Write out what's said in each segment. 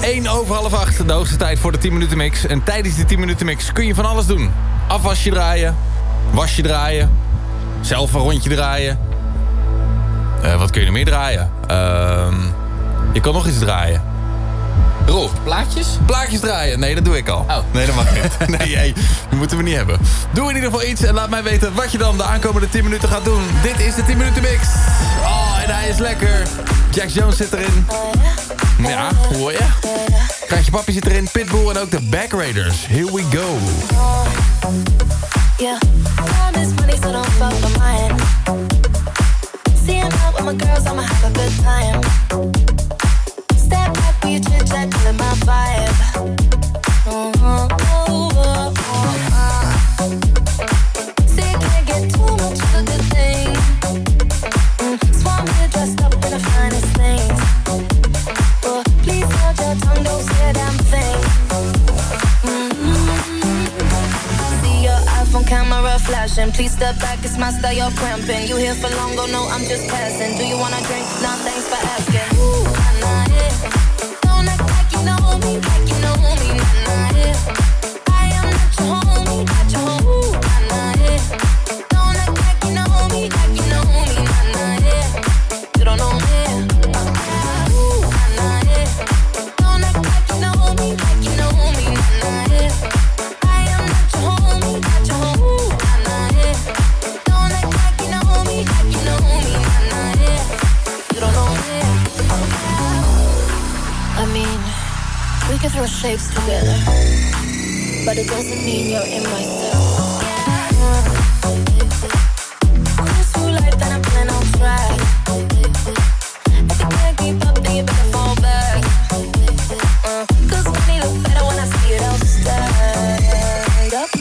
7:01, de hoogste tijd voor de 10 minuten mix. En tijdens die 10 minuten mix kun je van alles doen. Afwasje draaien, wasje draaien, zelf een rondje draaien. Wat kun je er meer draaien? Je kan nog iets draaien. Rolf. Plaatjes? Plaatjes draaien. Nee, dat doe ik al. Oh. Nee, dat mag niet. Nee, dat moeten we niet hebben. Doe in ieder geval iets en laat mij weten wat je dan de aankomende 10 minuten gaat doen. Dit is de 10 minuten mix. Oh, en hij is lekker. Jack Jones zit erin. Ja, hoor je? Kraantje Papi zit erin. Pitbull en ook de Back Raiders. Here we go. Yeah, all this money, so don't fuck with mine. Seeing out with my girls, I'ma have a good time. Step back with your chit chat, killing my vibe. See, you can't get too much of a good thing. Swan me dressed up in the finest things. But please hold your tongue, don't say a damn thing. See your iPhone camera flashing. Please step back, it's my style, you're cramping. You here for long, go no, I'm just passing. Do you wanna drink? Nah, thanks for asking. Ooh, nah, yeah. Don't act like you know me, like you know me, nah, yeah. I am not your homie, not your homie, nah, yeah. Don't act like you know me, like you know me, nah, yeah. You don't know me, ooh, nah, yeah. Don't act like you know me, like you know me, nah, yeah. I am not your homie, not your homie, nah, yeah. Don't act like you know me, like you know me, nah, yeah. You don't know me. I mean, we can throw shapes together, but it doesn't mean you're in my cell. Cruise through life, then I'm feeling on track. If you can't keep up, then you better fall back. Cause money look better when I see it, I'll stand up.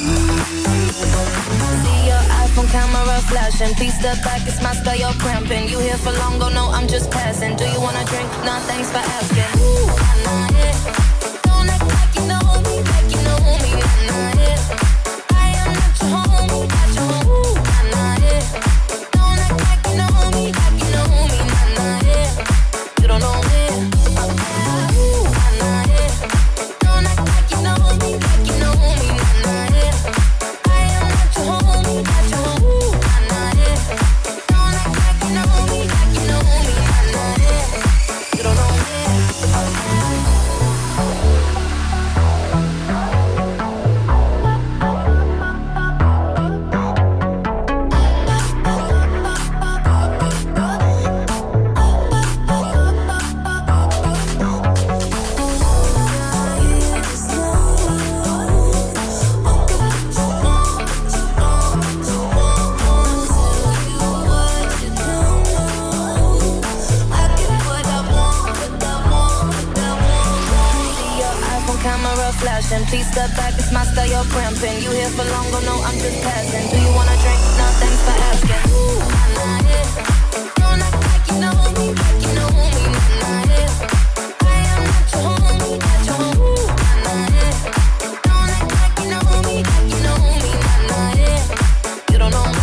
See your iPhone camera flashing. Please step back, it's my style, you're cramping. You here for long, go no, I'm just passing. Do you wanna drink? Nah, thanks for asking. Ooh, nah, yeah. Don't act like you know me, like you know me, nah, yeah. I am not your homie, not your homie, nah, yeah. Don't act like you know me, like you know me, nah, yeah. You don't know me. Ooh, nah, yeah. Don't act like you know me, like you know me, nah, yeah. I am not your homie, not your homie, nah, yeah. Don't act like you know me, like you know me, nah, yeah. You don't know me. Please step back, it's my style, you're cramping. You here for long, go no, I'm just passing. Do you wanna drink? Nah, thanks for asking. Ooh, nah, yeah. Don't act like you know me, like you know me, nah, yeah. I am not your homie, not your homie, nah, yeah. Don't act like you know me, like you know me, nah, yeah. You don't know me.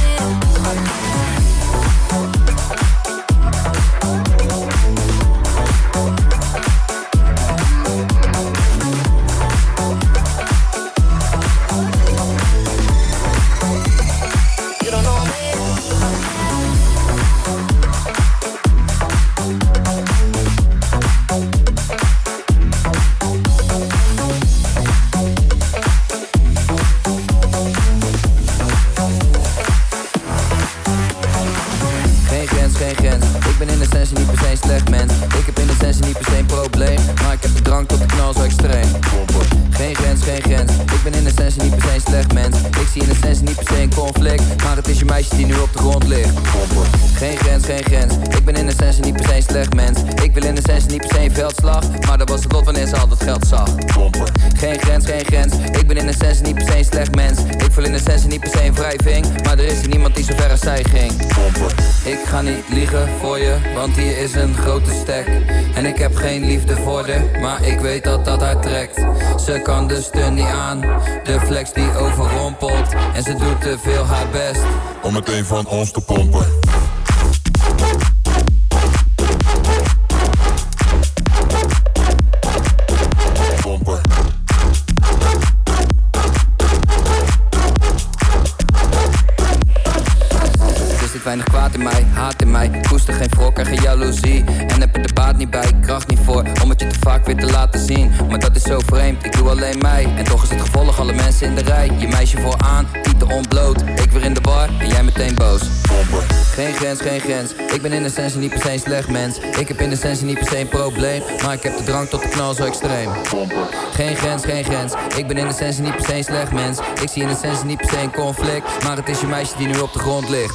Ik ga niet liegen voor je, want hier is een grote stek. En ik heb geen liefde voor de, maar ik weet dat dat haar trekt. Ze kan de stun niet aan, de flex die overrompelt. En ze doet te veel haar best om meteen van ons te pompen. weinig kwaad in mij, haat in mij. Koester geen wrok en geen jaloezie. En heb er de baat niet bij, kracht niet voor, om het je te vaak weer te laten zien. Maar dat is zo vreemd, ik doe alleen mij. En toch is het gevolg, alle mensen in de rij. Je meisje vooraan, tieten ontbloot. Ik weer in de bar en jij meteen boos. Geen grens, geen grens. Ik ben in essentie niet per se een slecht mens. Ik heb in essentie niet per se een probleem. Maar ik heb de drang tot de knal zo extreem. Geen grens, geen grens. Ik ben in essentie niet per se een slecht mens. Ik zie in essentie niet per se een conflict. Maar het is je meisje die nu op de grond ligt.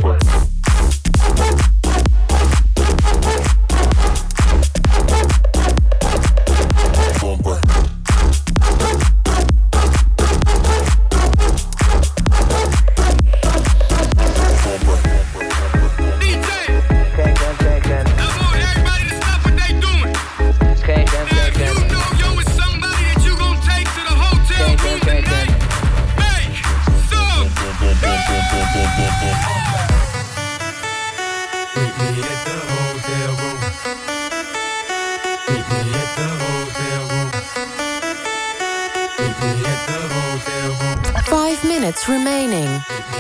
Minutes remaining.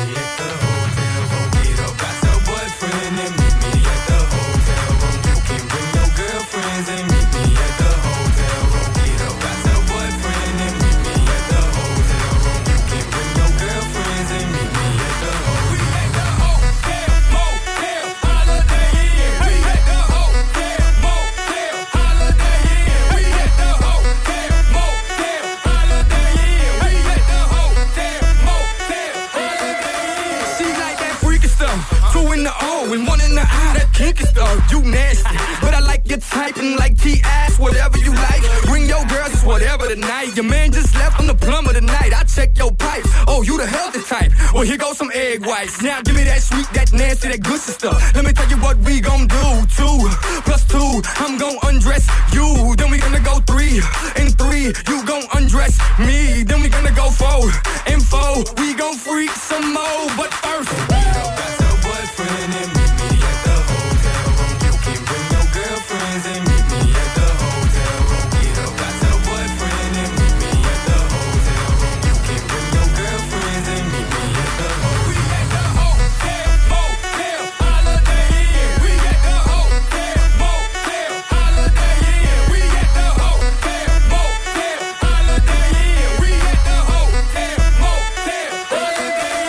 You nasty, but I like your type and like T-ass, whatever you like. Bring your girls, it's whatever tonight. Your man just left on the plumber tonight. I check your pipes. Oh, you the healthy type. Well, here goes some egg whites. Now give me that sweet, that nasty, that good stuff. Let me tell you what we gon' do. 2 + 2, I'm gon' undress you. Then we gonna go 3 and 3. You gon' undress me. Then we gonna go 4 and 4. We gon' freak some more, but first. Got your boyfriend and meet me at the hotel room. You can bring your girlfriends and meet me at the hotel room. Got your boyfriend and meet me at the hotel room. You can bring your girlfriends and meet me at the hotel room. We at the hotel, motel, Holiday Inn. We at the hotel, motel, Holiday Inn. We at the hotel, motel, Holiday Inn. We at the hotel, motel, Holiday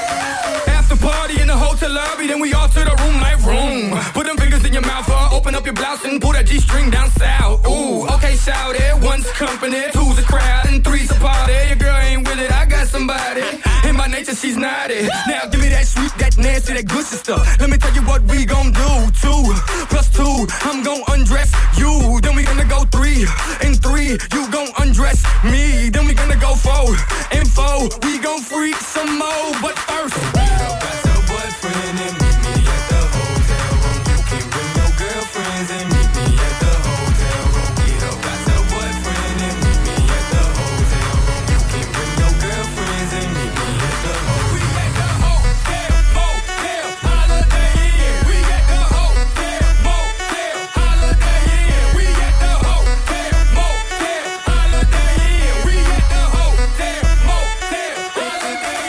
Inn. After party in the hotel lobby, then we all to the room like room. Put them fingers in your mouth, open up your blouse and pull that G-string down south. Ooh, okay, shout it. 1's company, 2's a crowd, and 3's a party. Your girl ain't with it, I got somebody. And by nature, she's naughty. Now give me that sweet, that nasty, that good stuff. Let me tell you what we gon' do. 2 + 2, I'm gon' undress you. Then we gonna go 3 and 3. You gon' undress me. Then we gonna go 4 and 4. We gon' freak some more, but first. Got your boyfriend and meet me at the hotel room. You can bring your girlfriends and meet me at the hotel room. Got your boyfriend and meet me at the hotel room. You can bring your girlfriends and meet me at the hotel room. We at the hotel, motel, Holiday Inn. We at the hotel, motel, Holiday Inn. We at the hotel, motel, Holiday Inn. We at the hotel, motel, Holiday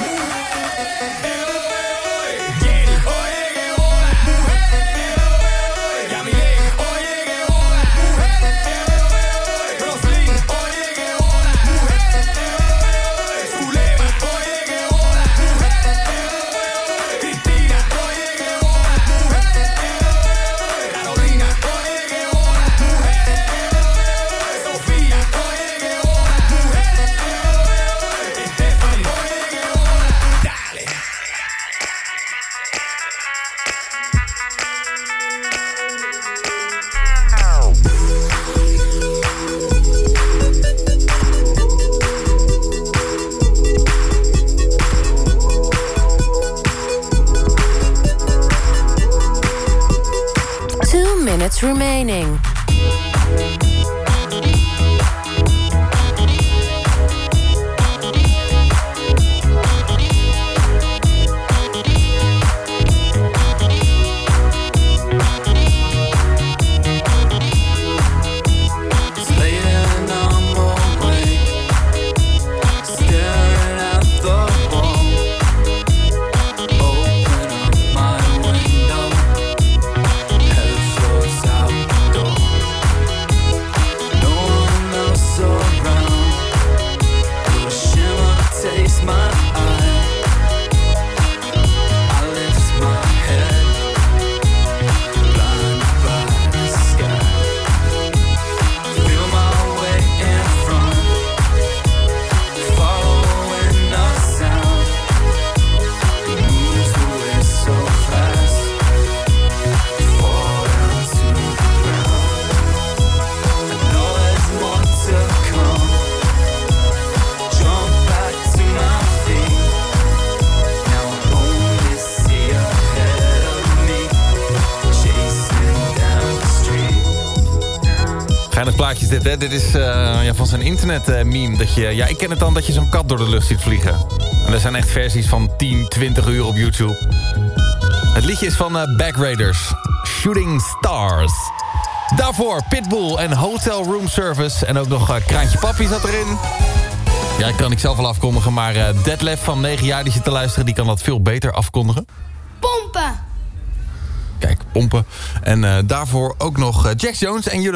minutes remaining. Staring at the wall, open up leuk plaatje is dit, hè? Dit is van zijn internet-meme. Ik ken het dan dat je zo'n kat door de lucht ziet vliegen. En er zijn echt versies van 10, 20 uur op YouTube. Het liedje is van Back Raiders. Shooting Stars. Daarvoor Pitbull en Hotel Room Service. En ook nog Kraantje Papi zat erin. Ja, ik kan ik zelf wel afkondigen. Maar Detlef van 9 jaar die zit te luisteren... die kan dat veel beter afkondigen. Pompen! Kijk, pompen. En daarvoor ook nog Jax Jones en jullie.